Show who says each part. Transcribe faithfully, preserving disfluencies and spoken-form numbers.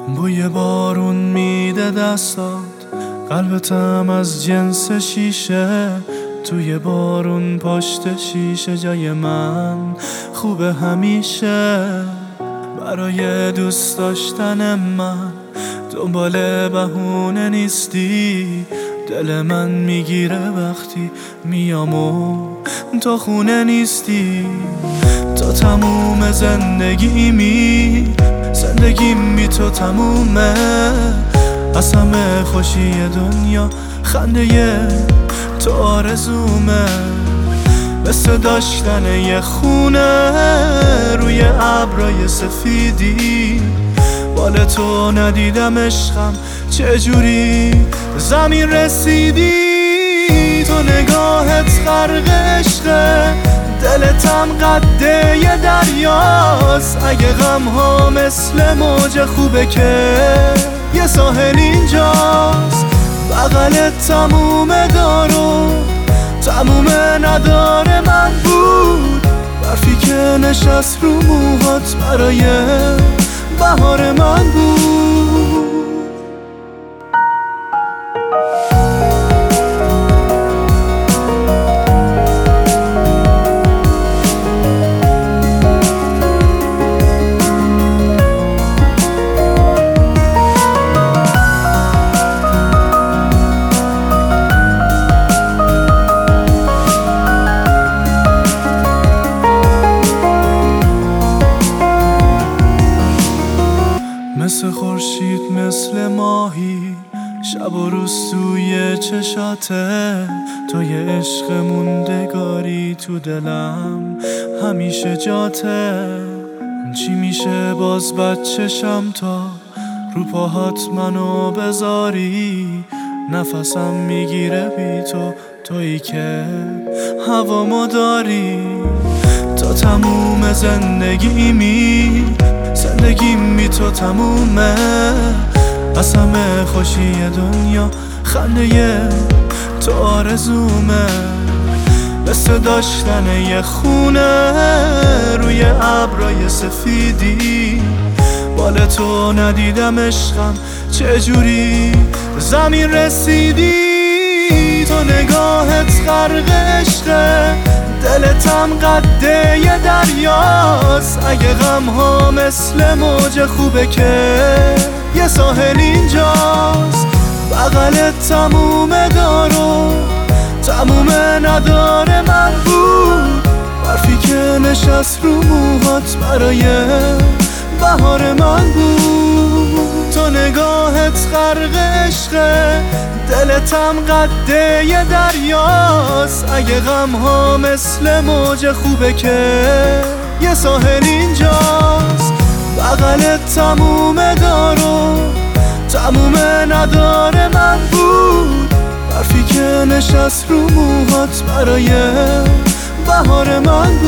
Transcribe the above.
Speaker 1: بوی بارون میده دستات، قلبتم از جنس شیشه. توی بارون پشت شیشه جای من خوبه همیشه. برای دوست داشتن من دنبال بهونه نیستی. دل من میگیره وقتی میام و تو خونه نیستی. تو تموم زندگیمی، زندگیم بی تو تمومه. از همه خوشی دنیا خنده تو آرزومه. مثل داشتن یه خونه روی ابرای سفیدی. بال تو ندیدم عشقم چجوری زمین رسیدی. تو نگاهت غرق عشقه، دلتم قده یه دریاست. اگه غم ها مثل موج خوبه که یه ساحل اینجاست. بغلت تموم دارو تموم نداره من بود. برفی که نشست رو موهات برای بهار من بود. مثل خورشید مثل ماهی، شب و روز توی چشاته. تو یه عشق موندگاری تو دلم همیشه جاته. چی میشه باز بچشم تا رو پاهات منو بذاری. نفسم میگیره بی تو، تویی که هوامو داری. تا تموم زندگیمی، زندگیم بی تو تمومه. از همه خوشی دنیا خنده تو آرزومه. مثل داشتن یه خونه روی ابرای سفیدی. بال تو ندیدم عشقم چجوری زمین رسیدی. تو نگاهت غرق عشقه، دلتم قده یه دریاست. اگه غم ها مثل موج خوبه که یه ساحل اینجاست. بغلت تموم دارو تموم نداره من بود. برفی که نشست رو موهات برای بهار من بود. تو نگاهت غرق عشقه، دلتم قده یه دریاست. اگه غم ها مثل موج خوبه که یه ساحل اینجاست. بغلت تموم دارو تموم نداره من بود. برفی که نشست رو موهات برای بهار من بود.